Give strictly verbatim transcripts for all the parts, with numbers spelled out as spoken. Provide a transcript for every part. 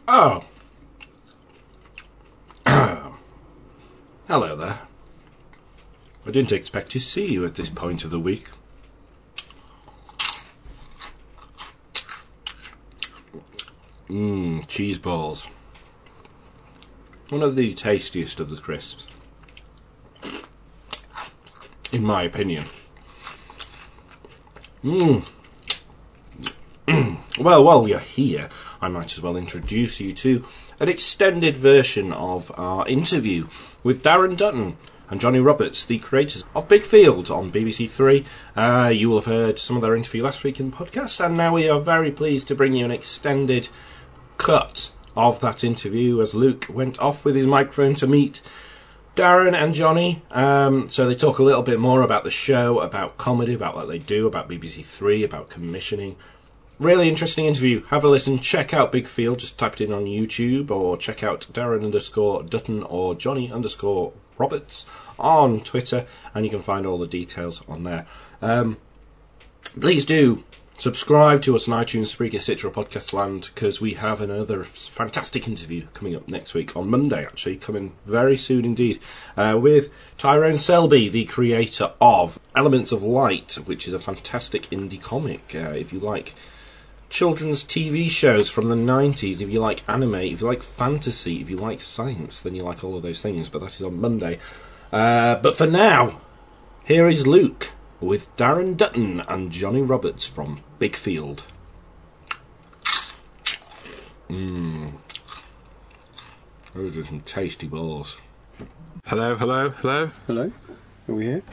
Oh. Hello there. I didn't expect to see you at this point of the week. Mmm, cheese balls. One of the tastiest of the crisps. In my opinion. Mmm. Well, while you're here, I might as well introduce you to an extended version of our interview with Darren Dutton and Johnny Roberts, the creators of Big Field on B B C Three. Uh, you will have heard some of their interview last week in the podcast, and now we are very pleased to bring you an extended cut of that interview as Luke went off with his microphone to meet Darren and Johnny. Um, so they talk a little bit more about the show, about comedy, about what they do, about B B C Three, about commissioning. Really interesting interview. Have a listen. Check out Big Field. Just type it in on YouTube, or check out Darren underscore Dutton or Johnny underscore Roberts on Twitter, and you can find all the details on there. Um, please do subscribe to us on iTunes, Spreaker, Stitcher, Podcast Land, because we have another fantastic interview coming up next week, on Monday actually, coming very soon indeed, uh, with Tyrone Selby, the creator of Elements of Light, which is a fantastic indie comic. Uh, if you like children's T V shows from the nineties, if you like anime, if you like fantasy, if you like science, then you like all of those things, but that is on Monday. Uh, but for now, here is Luke with Darren Dutton and Johnny Roberts from Big Field. Mmm. Those are some tasty balls. Hello, hello, hello. Hello, are we here?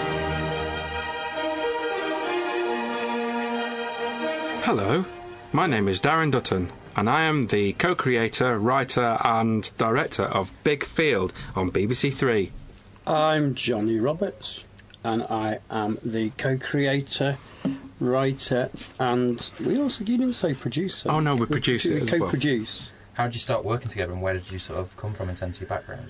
Hello, my name is Darren Dutton, and I am the co-creator, writer and director of Big Field on B B C Three. I'm Johnny Roberts, and I am the co-creator, writer, and we also, you didn't say producer. Oh no, we produce it as well. Co-produce. How did you start working together, and where did you sort of come from in terms of your backgrounds?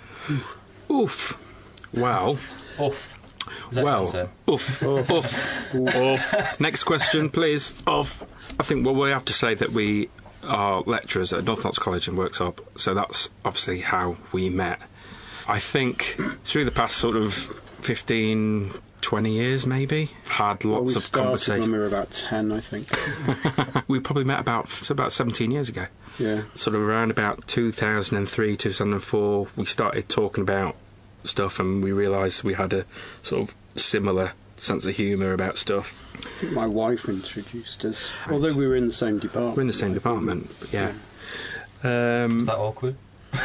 Oof. Well. Oof. Is that well. what you Oof. Oof. Oof. Next question, please. Oof. I think well we have to say that we are lecturers at North Notts College in Worksop, so that's obviously how we met. I think through the past sort of fifteen, twenty years maybe, had Well, lots we of started conversation. when we were about ten, I think. We probably met about so about seventeen years ago. Yeah. Sort of around about two thousand three, two thousand four, we started talking about stuff, and we realised we had a sort of similar sense of humour about stuff. I think my wife introduced us, right. Although we were in the same department. We're in the same department, but yeah. yeah. Um, Was that awkward? No,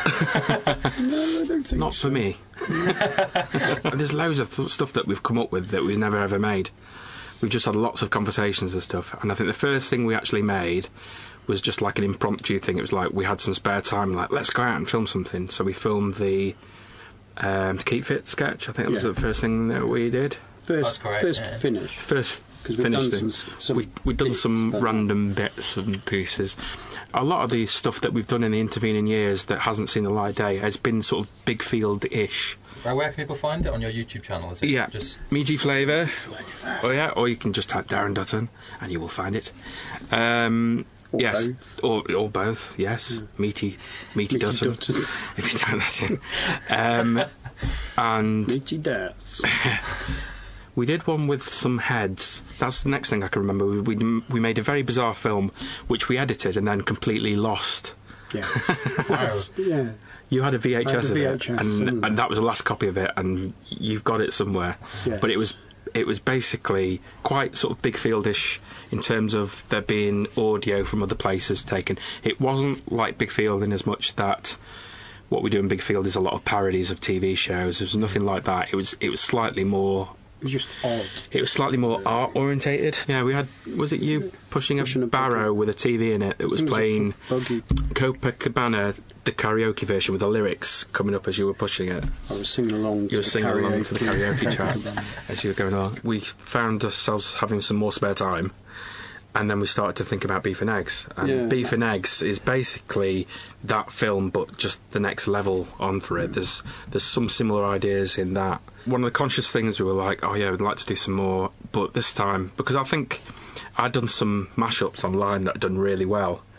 I don't think Not so. for me. There's loads of th- stuff that we've come up with that we've never ever made. We've just had lots of conversations and stuff, and I think the first thing we actually made was just like an impromptu thing. It was like we had some spare time, like let's go out and film something. So we filmed the um, Keep Fit sketch. I think that was Yeah. the first thing that we did. First, That's correct, first yeah. finish. First Because we've finished done thing. some, some we, we've done bits, some but- random bits and pieces. A lot of the stuff that we've done in the intervening years that hasn't seen the light of day has been sort of Big Field-ish. Right, where can people find it? On your YouTube channel, is it? Yeah, Just Meaty Flavour. Oh yeah, or you can just type Darren Dutton and you will find it. Um, Or yes, both. or or both. Yes, Yeah. Meaty, Meaty Meaty Dutton. Dutton. If you type that in, um, and Meaty Darts. we did one with some heads. That's the next thing I can remember. We we, we made a very bizarre film which we edited and then completely lost. Yeah. Wow. Yeah. You had a V H S, I had a of V it, H S and, somewhere. and that was the last copy of it, and you've got it somewhere. Yes. But it was it was basically quite sort of Big Fieldish in terms of there being audio from other places taken. It wasn't like Big Field in as much that what we do in Big Field is a lot of parodies of T V shows. There was nothing like that. It was it was slightly more. It was just odd. It was slightly more art orientated. Yeah, we had. Was it you pushing a, Pushing a barrow buggy. with a T V in it that was It was a playing buggy. Copacabana, the karaoke version with the lyrics coming up as you were pushing it? I was singing along You to were the singing karaoke. along to the karaoke track as you were going along. We found ourselves having some more spare time, and then we started to think about Beef and Eggs. And Yeah. Beef and Eggs is basically that film, but just the next level on for it. There's there's some similar ideas in that. One of the conscious things we were like, oh yeah, we'd like to do some more, but this time, because I think I'd done some mashups online that had done really well,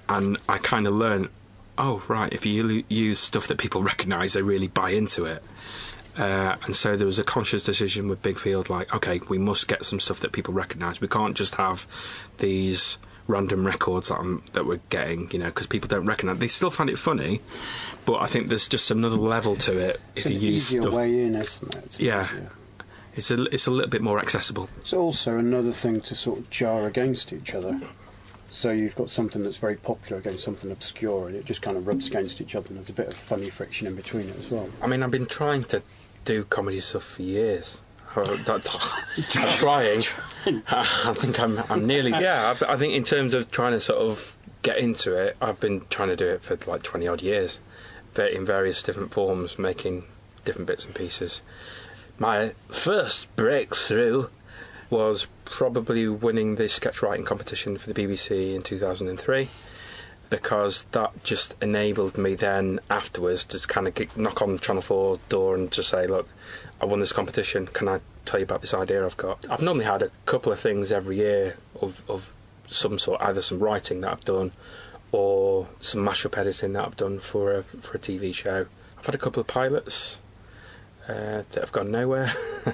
and I kind of learned, oh, right, if you l- use stuff that people recognise, they really buy into it. Uh, and so there was a conscious decision with Big Field, like, OK, we must get some stuff that people recognise. We can't just have these random records that, I'm, that we're getting, you know, because people don't recognise. They still find it funny, but I think there's just another level to it if it's you an use easier stuff. way in, isn't it? It's Yeah. easier. It's a, it's a little bit more accessible. It's also another thing to sort of jar against each other. So you've got something that's very popular against something obscure, and it just kind of rubs against each other, and there's a bit of funny friction in between it as well. I mean, I've been trying to do comedy stuff for years. I'm trying. I think I'm, I'm nearly... Yeah, I, I think in terms of trying to sort of get into it, I've been trying to do it for like twenty-odd years, in various different forms, making different bits and pieces. My first breakthrough was probably winning the sketch writing competition for the B B C in two thousand three, because that just enabled me then afterwards to kind of get, knock on Channel four door and just say, look, I won this competition, can I tell you about this idea I've got? I've normally had a couple of things every year of, of some sort, either some writing that I've done or some mashup editing that I've done for a, for a T V show. I've had a couple of pilots uh, that have gone nowhere.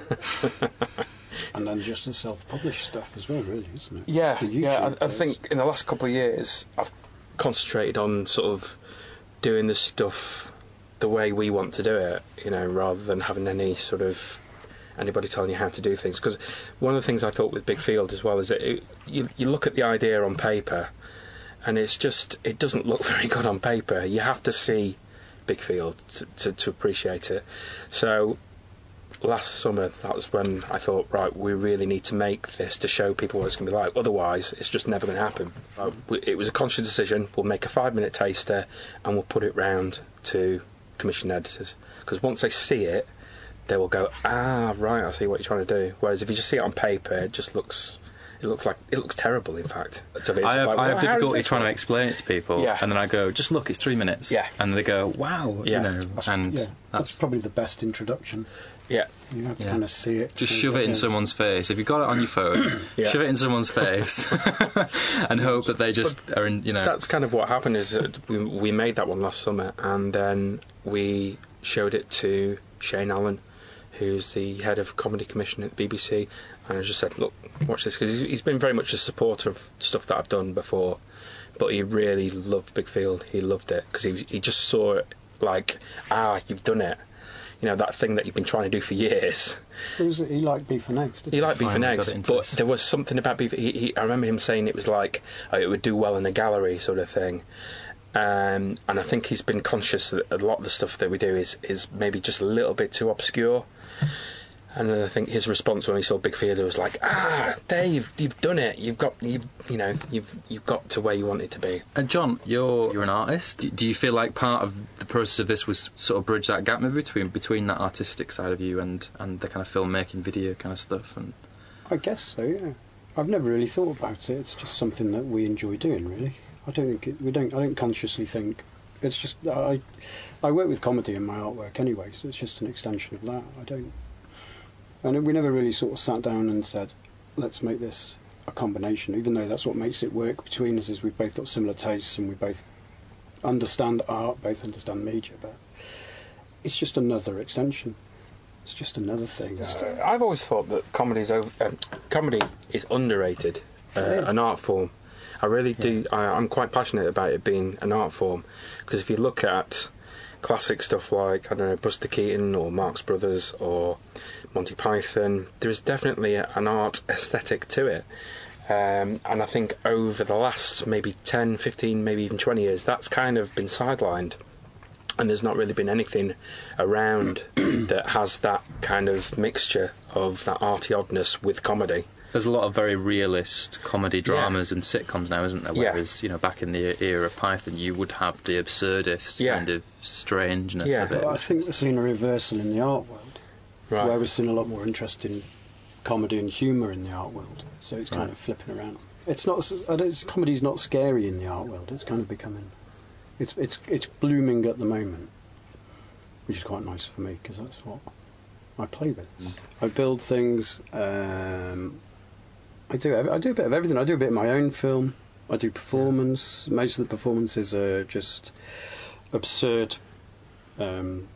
And then just the self-published stuff as well, really, isn't it? Yeah, The YouTube yeah. I, I posts. think in the last couple of years, I've concentrated on sort of doing this stuff the way we want to do it, you know, rather than having any sort of anybody telling you how to do things. Because one of the things I thought with Big Field as well is that it, you, you look at the idea on paper, and it's just it doesn't look very good on paper. You have to see Big Field to, to, to appreciate it. So last summer, that was when I thought, right, we really need to make this to show people what it's going to be like. Otherwise, it's just never going to happen. Uh, we, it was a conscious decision. We'll make a five-minute taster, and we'll put it round to commissioned editors. Because once they see it, they will go, ah, right, I see what you're trying to do. Whereas if you just see it on paper, it just looks... It looks like it looks terrible. In fact, so I have, like, I have well, difficulty this trying to work? explain it to people, Yeah. and then I go, "Just look, it's three minutes." Yeah. And they go, "Wow," Yeah. you know, and Yeah, that's, that's probably the best introduction. Yeah, You have to Yeah. kind of see it. just and shove it in is. someone's face. If you've got it on your phone, Yeah. shove it in someone's face, and hope that they just are in. You know, that's kind of what happened. Is that we we made that one last summer, and then we showed it to Shane Allen, who's the head of comedy commission at the B B C, and I just said, look, watch this, because he's, he's been very much a supporter of stuff that I've done before, but he really loved Big Field. He loved it because he he just saw it like, ah, you've done it, you know, that thing that you've been trying to do for years. Who was it? He liked Beef and Eggs, didn't He liked Beef and Finally got Eggs, it into but this. there was something about Beef. He, he, I remember him saying it was like uh, it would do well in a gallery sort of thing. Um, and I think he's been conscious that a lot of the stuff that we do is, is maybe just a little bit too obscure. And then I think his response when he saw Big Field was like, "Ah, Dave, you've done it. You've got you, you know, you've you've got to where you want it to be." And John, you're you're an artist. Do- Do you feel like part of the process of this was sort of bridge that gap maybe between between that artistic side of you and, and the kind of filmmaking, video kind of stuff? And I guess so, yeah. I've never really thought about it. It's just something that we enjoy doing, really. I don't think it, we don't. I don't consciously think. It's just I. I work with comedy in my artwork anyway, so it's just an extension of that. I don't. And we never really sort of sat down and said, let's make this a combination, even though that's what makes it work between us, is we've both got similar tastes and we both understand art, both understand media, but it's just another extension. It's just another thing. Uh, I've always thought that comedy's over, um, comedy is underrated, uh, Yeah. an art form. I really do. I, I'm quite passionate about it being an art form, because if you look at classic stuff like, I don't know, Buster Keaton or Marx Brothers or Monty Python, there is definitely a, an art aesthetic to it. Um, and I think over the last maybe ten, fifteen, maybe even twenty years, that's kind of been sidelined. And there's not really been anything around that has that kind of mixture of that arty oddness with comedy. there's a lot of very realist comedy dramas Yeah. and sitcoms now, isn't there? Yeah. Whereas, you know, back in the era of Python, you would have the absurdist Yeah. kind of strangeness Yeah. of it. But I think we're seeing a reversal in the art world, Right. where we're seeing a lot more interest in comedy and humour in the art world. So it's kind Right. of flipping around. It's not. I don't, it's, comedy's not scary in the art world. It's kind of becoming. It's it's it's blooming at the moment, which is quite nice for me because that's what I play with. I build things. Um, I do. ev- I do a bit of everything. I do a bit of my own film. I do performance. Most of the performances are just absurd, um,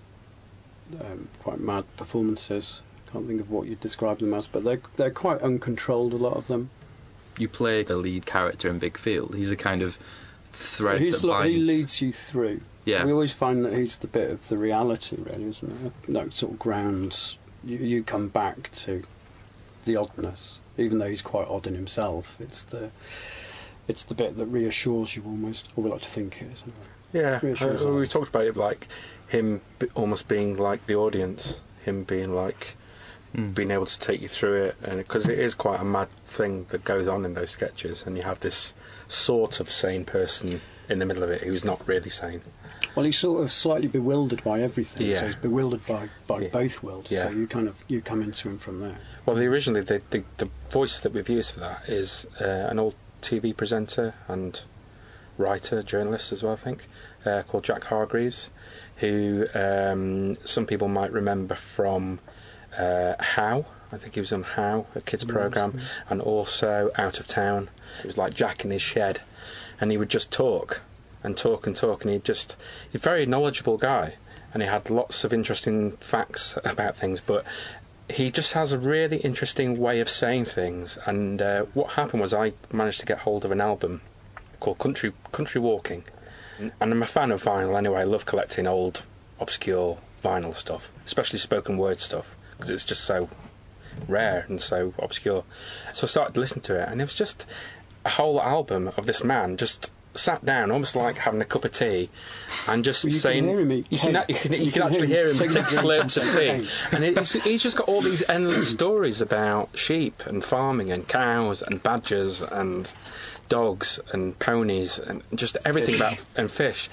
um, quite mad performances. Can't think of what you'd describe them as, but they're they're quite uncontrolled. A lot of them. You play the lead character in Big Field. He's the kind of thread He's that like, he binds. leads you through. Yeah. We always find that he's the bit of the reality, really, isn't it? No sort of grounds. You, you come back to the oddness, even though he's quite odd in himself. It's the it's the bit that reassures you almost, or we like to think it is. Anyway. Yeah, Reassures uh, we us. talked about it like him b- almost being like the audience, him being like Mm. being able to take you through it, and because it is quite a mad thing that goes on in those sketches, and you have this sort of sane person in the middle of it who's not really sane. Well, he's sort of slightly bewildered by everything. Yeah. So he's bewildered by, by Yeah. both worlds. Yeah. So you kind of you come into him from there. Well, the, originally the, the the voice that we've used for that is uh, an old T V presenter and writer, journalist as well, I think, uh, called Jack Hargreaves, who um, some people might remember from uh, How. I think he was on How, a kids programme, and also Out of Town. It was like Jack in his shed, and he would just talk and talk and talk, and he'd just he's a very knowledgeable guy, and he had lots of interesting facts about things, but he just has a really interesting way of saying things. And uh, what happened was I managed to get hold of an album called Country Country Walking, and I'm a fan of vinyl anyway. I love collecting old, obscure vinyl stuff, especially spoken word stuff, because it's just so rare and so obscure. So I started to listen to it, and it was just a whole album of this man just sat down, almost like having a cup of tea, and just Well, you can saying, hear him eat you can, cake. you can, you You can can actually hear hear him him take taking slurps of tea, cake. and it's, he's just got all these endless stories about sheep and farming and cows and badgers and dogs and ponies and just everything about and fish.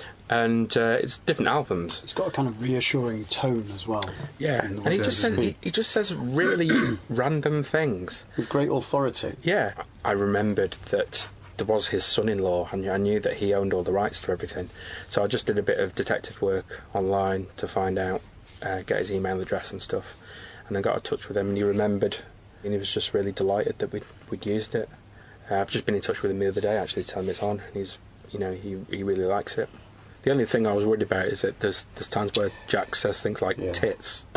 And uh, it's different albums. It's got a kind of reassuring tone as well. Yeah, in the and he way just that says he, he just says really random things. with great authority. Yeah, I remembered that there was his son-in-law, and I knew that he owned all the rights to everything. So I just did a bit of detective work online to find out, uh, get his email address and stuff, and I got in touch with him, and he remembered, and he was just really delighted that we'd we'd used it. Uh, I've just been in touch with him the other day, actually, to tell him it's on. And he's, you know, he he really likes it. The only thing I was worried about is that there's there's times where Jack says things like Yeah. tits.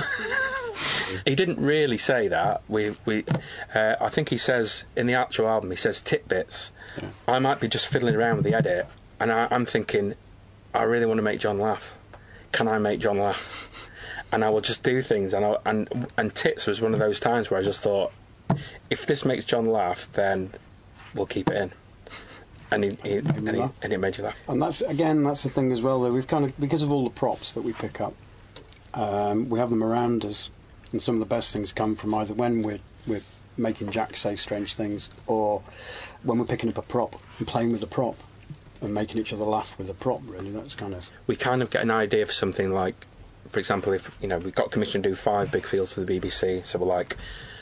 He didn't really say that. We we, uh, I think he says in the actual album he says titbits. Yeah. I might be just fiddling around with the edit, and I, I'm thinking, I really want to make John laugh. Can I make John laugh? And I will just do things, and I, and and tits was one of those times where I just thought, if this makes John laugh, then we'll keep it in. And he, he, Made me and, he laugh. and it made you laugh. And that's again, that's the thing as well. That we've kind of, because of all the props that we pick up, um, we have them around us, and some of the best things come from either when we're we're making Jack say strange things, or when we're picking up a prop and playing with the prop and making each other laugh with the prop. Really, that's kind of We kind of get an idea for something like, for example, if you know we got commissioned to do five big fields for the B B C, so we're like,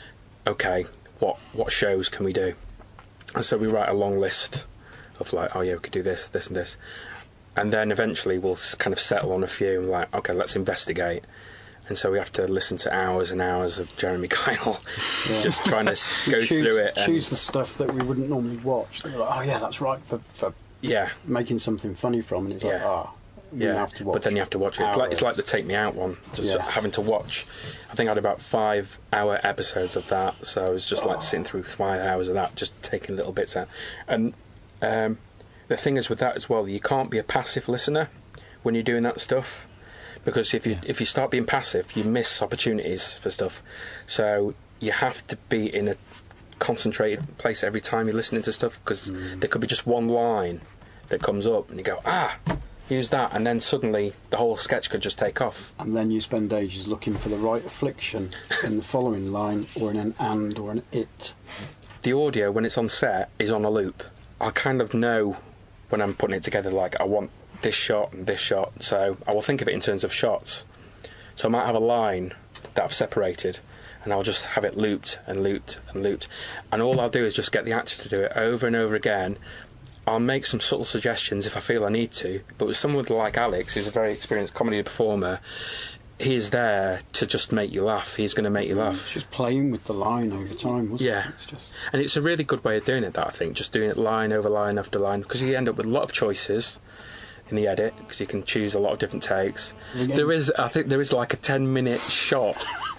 okay, what what shows can we do? And so we write a long list of like, oh yeah, we could do this, this, and this, and then eventually we'll s- kind of settle on a few. And like, okay, let's investigate. And so we have to listen to hours and hours of Jeremy Kyle, Yeah. just trying to s- go choose, through it. And, choose the stuff that we wouldn't normally watch. That we're like, oh yeah, that's right for for yeah, making something funny from, and it's like, Yeah. ah, we yeah. have to watch. But then you have to watch it. It's like, it's like the hours. Take Me Out one, just Yeah. having to watch. I think I had about five hour episodes of that, so I was just like sitting through five hours of that, just taking little bits out. And um, the thing is with that as well, you can't be a passive listener when you're doing that stuff, because if you Yeah. if you start being passive, you miss opportunities for stuff. So you have to be in a concentrated place every time you're listening to stuff, because Mm. there could be just one line that comes up, and you go, ah, use that, and then suddenly the whole sketch could just take off. And then you spend ages looking for the right affliction in the following line, or in an and or an it. The audio, when it's on set, is on a loop. I kind of know when I'm putting it together, like, I want this shot and this shot, so I will think of it in terms of shots. So I might have a line that I've separated, and I'll just have it looped and looped and looped. And all I'll do is just get the actor to do it over and over again. I'll make some subtle suggestions if I feel I need to, but with someone like Alex, who's a very experienced comedy performer, he is there to just make you laugh. He's going to make you laugh. It's just playing with the line over time, wasn't Yeah. it? It's just And it's a really good way of doing it, that, I think, just doing it line over line after line, because you end up with a lot of choices in the edit, because you can choose a lot of different takes. There is, I think there is like a ten minute shot,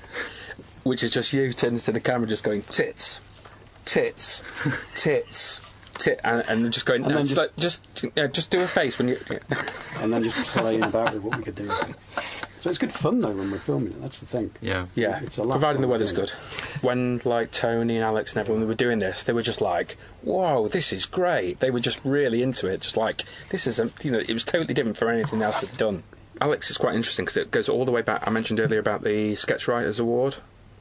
which is just you turning to the camera just going, tits, tits, tits, tit, and, and just going, And then it's just- like, just, yeah, just do a face when you... and then just playing about with what we could do. So it's good fun though when we're filming it. That's the thing. Yeah. Yeah, It's a lot providing the when we're weather's doing good. When, like, Tony and Alex and everyone were doing this, they were just like, whoa, this is great. They were just really into it, just like, this is, a, you know, it was totally different from anything else they've done. Alex is quite interesting because it goes all the way back. I mentioned earlier about the Sketch Writers Award.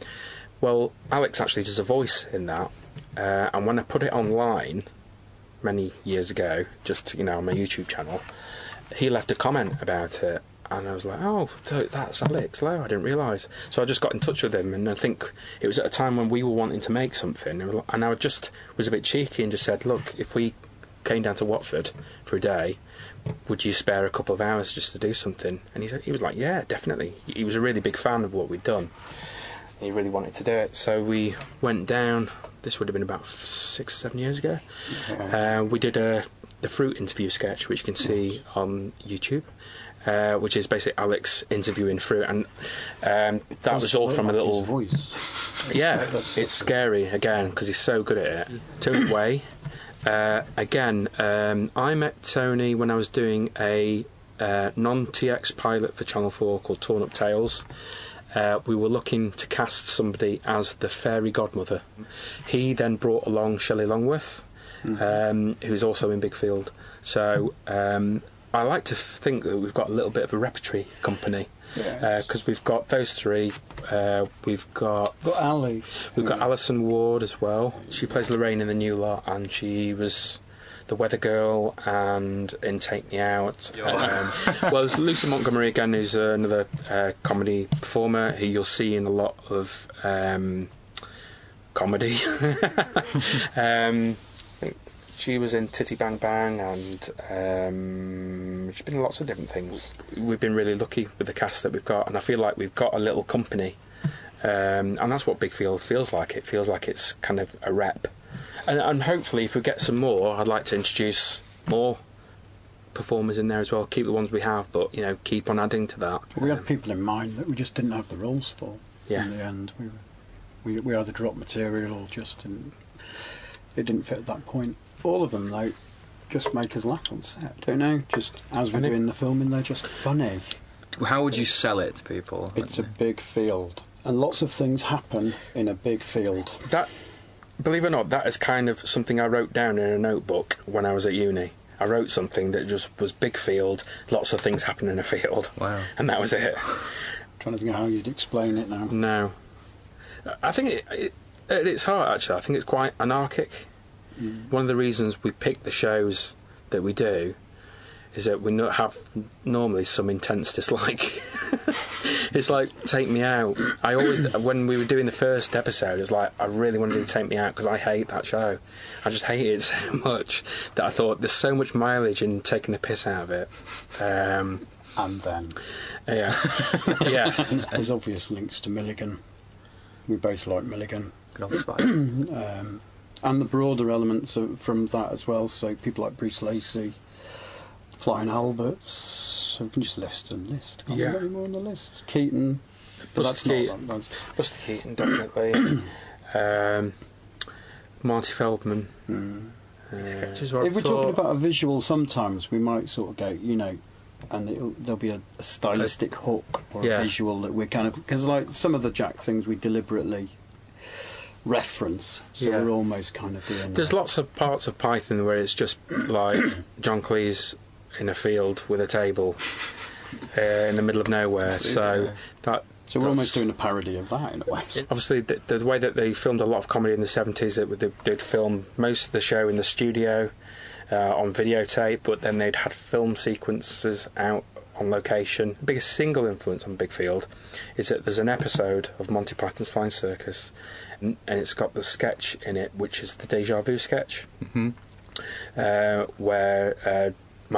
Well, Alex actually does a voice in that, uh, and when I put it online many years ago, just, you know, on my YouTube channel, he left a comment about it. And I was like, oh, th- that's Alex Lowe, I didn't realise. So I just got in touch with him, and I think it was at a time when we were wanting to make something, and I just was a bit cheeky and just said, look, if we came down to Watford for a day, would you spare a couple of hours just to do something? And he said, he was like, yeah, definitely. He was a really big fan of what we'd done. He really wanted to do it. So we went down, this would have been about six or seven years ago. Uh, we did a, the fruit interview sketch, which you can see on YouTube. Uh, which is basically Alex interviewing fruit, and um, that was all from a little voice. yeah. That's- It's scary again because he's so good at it. Tony Way, uh, again. Um, I met Tony when I was doing a uh, non-T X pilot for Channel Four called Torn Up Tales. Uh, we were looking to cast somebody as the fairy godmother. He then brought along Shelley Longworth, mm-hmm. um, who's also in Big Field. So. Um, I like to think that we've got a little bit of a repertory company because Yes. uh, we've got those three. Uh, we've got But Ali, we've got Alison Ward as well. She plays Lorraine in the new lot, and she was the Weather Girl and in Take Me Out. Um, well, there's Lucy Montgomery again, who's uh, another uh, comedy performer who you'll see in a lot of um, comedy. um, She was in Titty Bang Bang, and um, she's been in lots of different things. We've been really lucky with the cast that we've got, and I feel like we've got a little company, um, and that's what Big Field feels like. It feels like it's kind of a rep, and, and hopefully, if we get some more, I'd like to introduce more performers in there as well. Keep the ones we have, but you know, keep on adding to that. we had people in mind that we just didn't have the roles for. Yeah. In the end, we we we either dropped material or just didn't. It didn't fit at that point. All of them, though, just make us laugh on set. Don't know. Just as we're And it- doing the filming, they're just funny. How would you sell it to people? It's a big field, and lots of things happen in a big field. That, believe it or not, that is kind of something I wrote down in a notebook when I was at uni. I wrote something that just was big field, lots of things happen in a field. Wow. And that was it. trying to think of how you'd explain it now. No. I think it, it, at its heart, actually, I think it's quite anarchic. Mm. One of the reasons we pick the shows that we do is that we not have normally some intense dislike. It's like Take Me Out. I always, when we were doing the first episode, it was like I really wanted to Take Me Out because I hate that show. I just hate it so much that I thought there's so much mileage in taking the piss out of it. Um, And then yeah, yeah. there's, there's obvious links to Milligan. We both like Milligan. Good old Spike. um, and the broader elements of, from that as well. So people like Bruce Lacey, Flying Alberts. So we can just list and list. Can't Yeah. we any more on the list? Keaton. But that's Buster not Keaton. that- that's- Buster Keaton, definitely. um, Marty Feldman. Mm. Uh, If we're talking about a visual, sometimes we might sort of go, you know, and it'll, there'll be a, a stylistic hook or Yeah. a visual that we're kind of, because like some of the Jack things we deliberately reference, so Yeah. we're almost kind of doing. There's that. lots of parts of Python where it's just like John Cleese in a field with a table uh, in the middle of nowhere. So that So we're that's- almost doing a parody of that in a way. Obviously, the, the way that they filmed a lot of comedy in the seventies, that they, they'd film most of the show in the studio uh, on videotape, but then they'd had film sequences out on location. The biggest single influence on Big Field is that there's an episode of Monty Python's Flying Circus, and, and it's got the sketch in it, which is the Deja Vu sketch, Mm-hmm. uh, where uh, Michael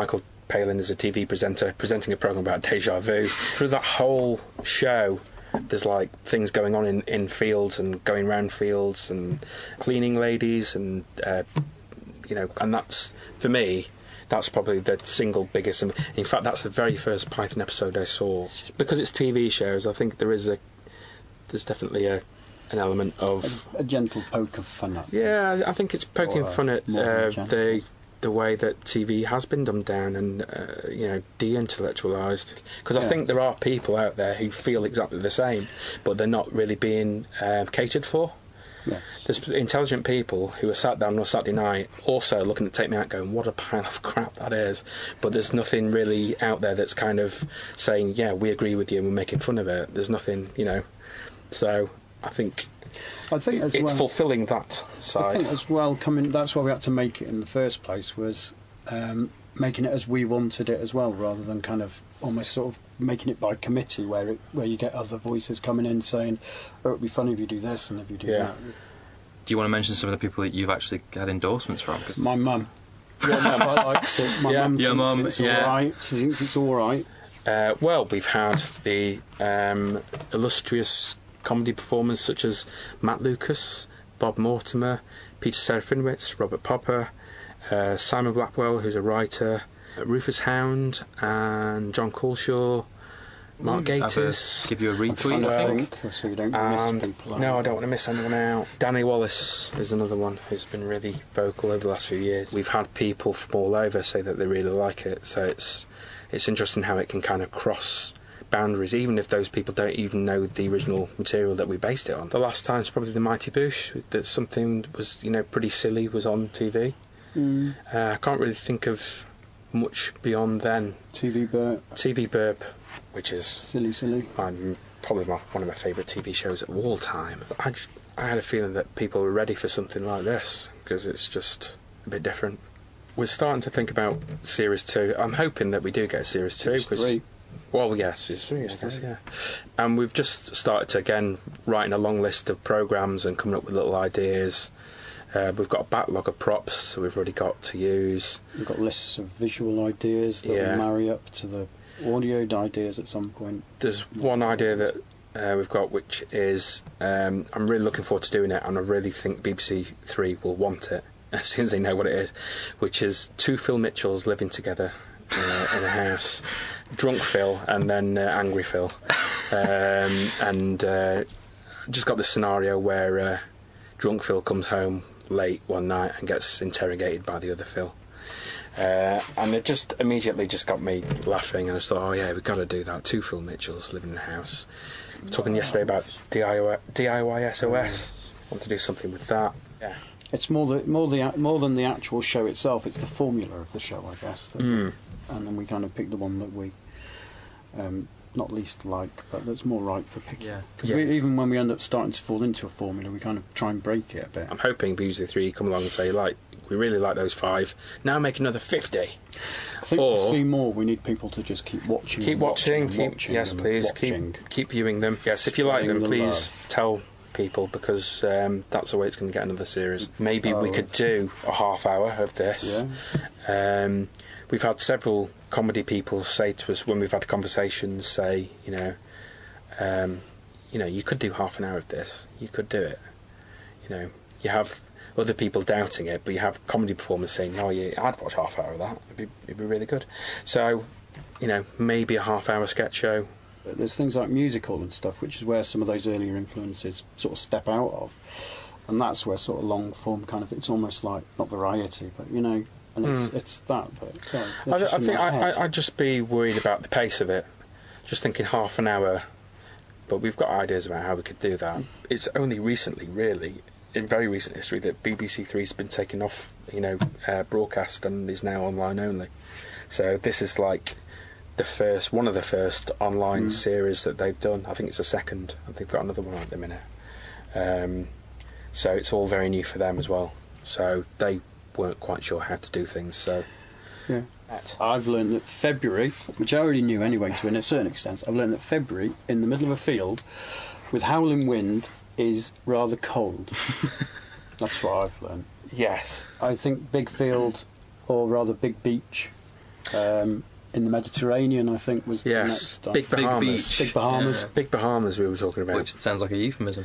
Palin as a T V presenter, presenting a programme about déjà vu. Through that whole show, there's like things going on in, in fields and going round fields and cleaning ladies and, uh, you know, and that's, for me, that's probably the single biggest. In fact, that's the very first Python episode I saw. Because it's T V shows, I think there is a, there's definitely a, an element of... A, a gentle poke of fun at them. Yeah, I think it's poking Or, uh, fun at more than uh, gentle. the the way that T V has been dumbed down and, uh, you know, de-intellectualised. Because I Yeah. think there are people out there who feel exactly the same, but they're not really being um, catered for. Yeah. There's intelligent people who are sat down on a Saturday night also looking at Take Me Out going, what a pile of crap that is. But there's nothing really out there that's kind of saying, yeah, we agree with you and we're making fun of it. There's nothing, you know. So I think I think as it's well, fulfilling that I side. think as well, coming. That's why we had to make it in the first place, was um, making it as we wanted it as well, rather than kind of almost sort of making it by committee, where it, where you get other voices coming in saying, "Oh, it'd be funny if you do this and if you do Yeah. that." Do you want to mention some of the people that you've actually had endorsements from? 'Cause My mum, yeah, mum, I likes it. My Yeah. mum Your thinks mum, it's yeah. all right. She thinks it's all right. Uh, well, we've had the um, illustrious comedy performers such as Matt Lucas, Bob Mortimer, Peter Serafinowicz, Robert Popper, uh, Simon Blackwell, who's a writer, uh, Rufus Hound, and John Culshaw, Mark Have a- Gatiss. give you a That's retweet, fun, I I think. think, so you don't And miss people. out. no, I don't want to miss anyone out. Danny Wallace is another one who's been really vocal over the last few years. We've had people from all over say that they really like it, so it's it's interesting how it can kind of cross boundaries, even if those people don't even know the original material that we based it on. The last time it's probably the Mighty Boosh, that something was, you know, pretty silly was on T V. Mm. Uh, I can't really think of much beyond then. T V burp, T V Burp, which is silly, silly. I'm probably my, one of my favourite T V shows of all time. I, just, I had a feeling that people were ready for something like this because it's just a bit different. We're starting to think about Series two. I'm hoping that we do get a Series two. Series 'cause- three. Well, yes, Series three, I guess, yeah. And we've just started to, again, writing a long list of programmes and coming up with little ideas. Uh, we've got a backlog of props, so we've already got to use. We've got lists of visual ideas that Yeah. will marry up to the audio ideas at some point. There's one idea that uh, we've got, which is um, I'm really looking forward to doing it, and I really think B B C Three will want it as soon as they know what it is, which is two Phil Mitchells living together uh, in a house, drunk Phil and then uh, angry Phil, um, and uh, just got this scenario where uh, drunk Phil comes home late one night and gets interrogated by the other Phil. Uh, and it just immediately just got me laughing, and I just thought, oh yeah, we've got to do that. Two Phil Mitchells living in a house. We were talking yesterday about D I Y, D I Y S O S. Want to do something with that. Yeah. It's more the more the more than the actual show itself. It's the formula of the show, I guess. That Mm. And then we kind of pick the one that we um, not least like, but that's more right for picking. Yeah. Because Yeah. we, even when we end up starting to fall into a formula, we kind of try and break it a bit. I'm hoping B B C Three come along and say, like, we really like those five. Now make another fifty. I think or- to see more, we need people to just keep watching. Keep and watching. and Keep watching yes, and please. watching. Keep keep viewing them. Yes, if you like them, Spreading the please love. tell people, because um, that's the way it's going to get another series. Maybe we Oh. could do a half hour of this. Yeah. Um, we've had several comedy people say to us when we've had conversations, say, you know, um, you know, you could do half an hour of this. You could do it. You know, you have other people doubting it, but you have comedy performers saying, oh yeah, I'd watch half hour of that. It'd be, it'd be really good. So, you know, maybe a half hour sketch show. But there's things like musical and stuff, which is where some of those earlier influences sort of step out of, and that's where sort of long form kind of, it's almost like not variety, but you know, and it's Mm. it's that. that sorry, I, that's just I in think my I, head. I, I'd just be worried about the pace of it. Just thinking half an hour, but we've got ideas about how we could do that. It's only recently, really, in very recent history, that B B C Three's been taken off, you know, uh, broadcast and is now online only. So this is like the first, one of the first online Mm. series that they've done. I think it's the second, and they've got another one at the minute. Um, so it's all very new for them as well. So they weren't quite sure how to do things. So Yeah. I've learned that February, which I already knew anyway to a certain extent, I've learned that February, in the middle of a field, with howling wind, is rather cold. That's what I've learned. yes, I think big field, or rather big beach, Um, in the Mediterranean, I think, was the next Yes, stop. Big Bahamas. Beach. Big Bahamas. Yeah. Big Bahamas we were talking about. Which sounds like a euphemism.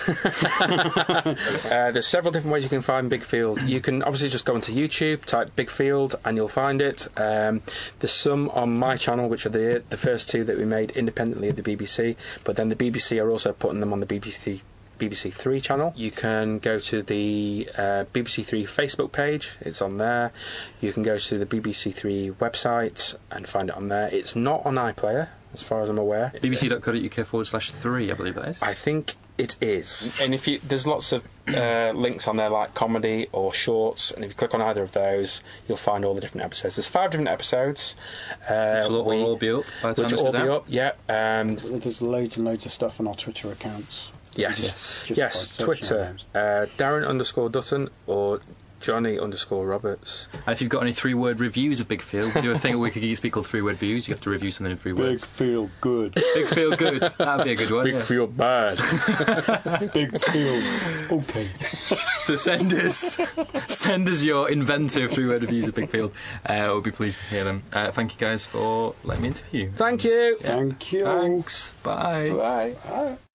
Uh, there's several different ways you can find Big Field. You can obviously just go onto YouTube, type Big Field, and you'll find it. Um, there's some on my channel, which are the the first two that we made independently of the B B C, but then the B B C are also putting them on the B B C B B C Three channel. You can go to the uh, B B C Three Facebook page, it's on there. You can go to the B B C Three website and find it on there. It's not on iPlayer, as far as I'm aware. bbc.co.uk forward slash three, I believe that is. I think it is. And if you, there's lots of uh, links on there, like comedy or shorts, and if you click on either of those, you'll find all the different episodes. There's five different episodes. Uh, Which will all, we- all be up by the time which this will all goes be out. up, yeah. Um, There's loads and loads of stuff on our Twitter accounts. yes. Yes. Just Yes, by searching Twitter. our names. Uh, Darren underscore Dutton or Johnny underscore Roberts. And if you've got any three-word reviews of Big Field, we do a thing at Wicked Geeks we call three-word reviews. You have to review something in three Big words. feel good. Big Feel Good. That'd be a good one. Big yeah. feel bad. Big feel okay. So send us, send us your inventive three-word reviews of Big Field. Uh, we'll be pleased to hear them. Uh, thank you guys for letting me interview you. Thank you. Thank you. Thanks. Bye. Bye. Bye.